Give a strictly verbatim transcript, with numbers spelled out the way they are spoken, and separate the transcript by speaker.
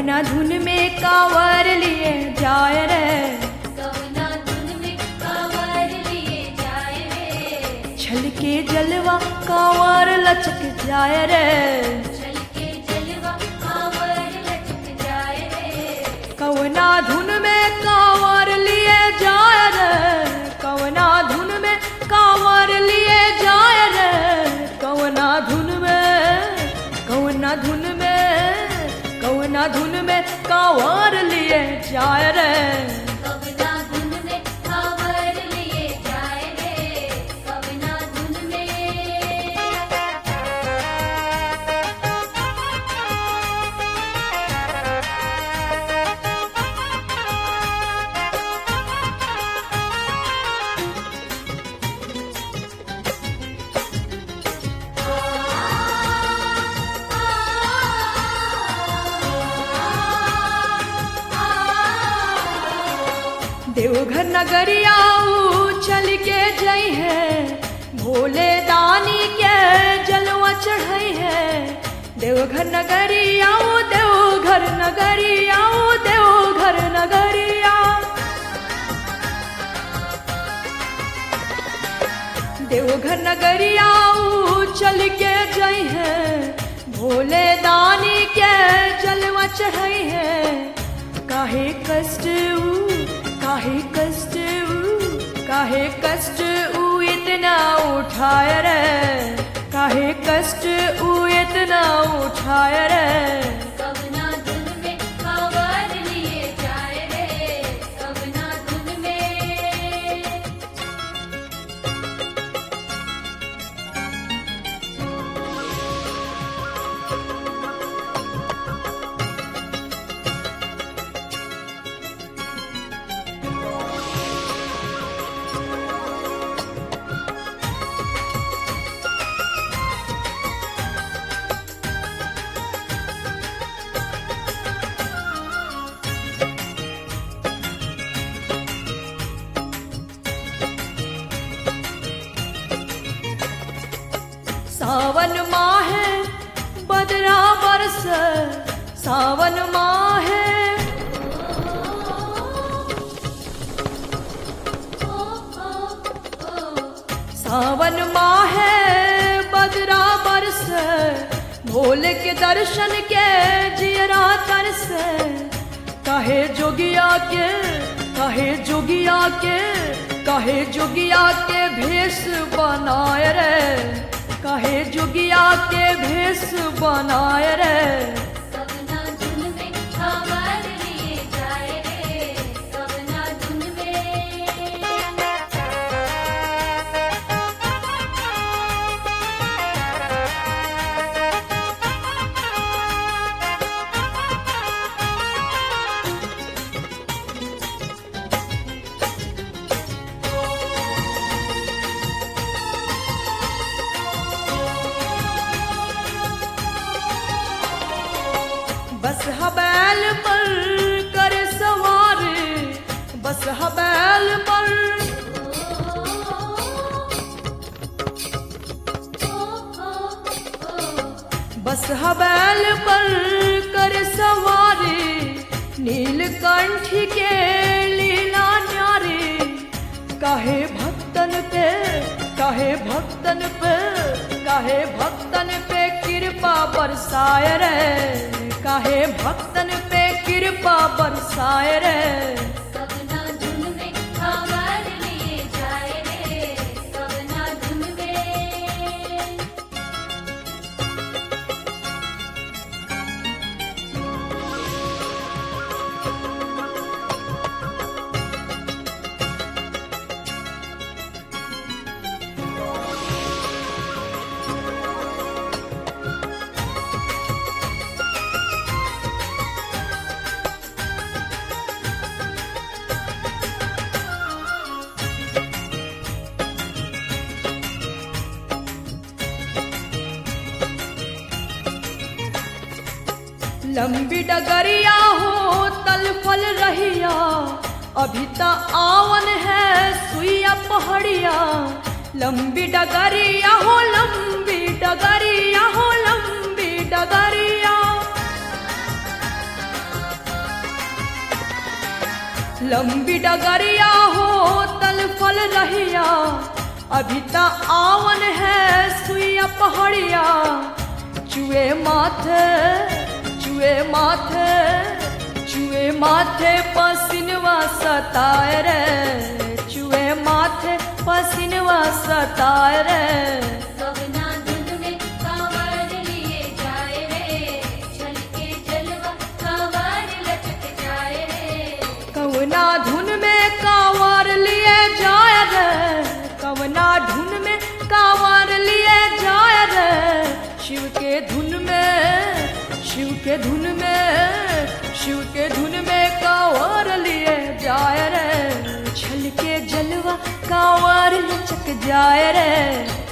Speaker 1: कवना धुन में कांवर लिए जाए रे,
Speaker 2: कवना धुन में कांवर लिए जाए रे,
Speaker 1: छलके जलवा कांवर लचक जाए रे,
Speaker 2: छलके जलवा कांवर लचक जाए रे,
Speaker 1: कवना धुन में कांवर लिए जाए रे, कवना धुन में कांवर लिए जाए रे, कवना धुन में कवना धुन में कवना धुन में कांवर लिए जाए रे,
Speaker 2: कवना धुन में कांवर लिए जाए रे, कवना धुन में।
Speaker 1: देवघर नगरिया चल के जई है, भोले दानी के जलवा चढ़ई है, देवघर नगरिया देवघर नगरिया देवघर नगरिया, देवघर नगरिया चल के जई है, भोले दानी के जलवा चढ़ई है, काहे कष्ट काहे कष्ट काहे कष्ट ऊ इतना उठाए रे, काहे कष्ट ऊ इतना उठाए रे,
Speaker 2: कवना धुन में कांवर लिए जाए रे, कवना धुन में।
Speaker 1: सावन माह बदरा बरस, सावन माह सावन माह बदरा बरस, भोले के दर्शन के जियरा तरस, काहे जोगिया के काहे जोगिया के काहे जोगिया के भेष बनाए रे, काहे जोगिया के भेष बनाए रे,
Speaker 2: कवना धुन में कांवर लिए जाए रे, कवना धुन में।
Speaker 1: बस हबैल पर कर सवार, बस हबैल पर बस हबैल पर कर सवार, नीलकंठ के लीला न्यारे, काहे भक्तन पे काहे भक्तन पे काहे भक्तन पे कृपा बरसाए रे, काहे भक्तन पे कृपा बरसाए रे,
Speaker 2: कवना धुन में कांवर लिए जाए रे, कवना धुन में।
Speaker 1: लंबी डगरिया हो तल फल रहिया, अभी ता आवन है सुइया पहाड़िया, लंबी डगरिया हो लंबी डगरिया हो लंबी डगरिया, लंबी डगरिया हो तल फल रहिया, अभी ता आवन है सुइया पहाड़िया। चुए माथे चुए माथे चुए माथे पसीनवा सताए रे, चुए माथे पसीनवा सताए रे।
Speaker 2: कवना धुन में कांवर लिए जाए रे, छलके जलवा कांवर लचक जाए रे।
Speaker 1: कवना धुन में कांवर लिए जाए रे, कवना धुन में कांवर लिए जाए रे। शिव के धुन में शिव के धुन में शिव के धुन में कांवर लिए जाए रे, छलके जलवा कांवर लचक जाए रे।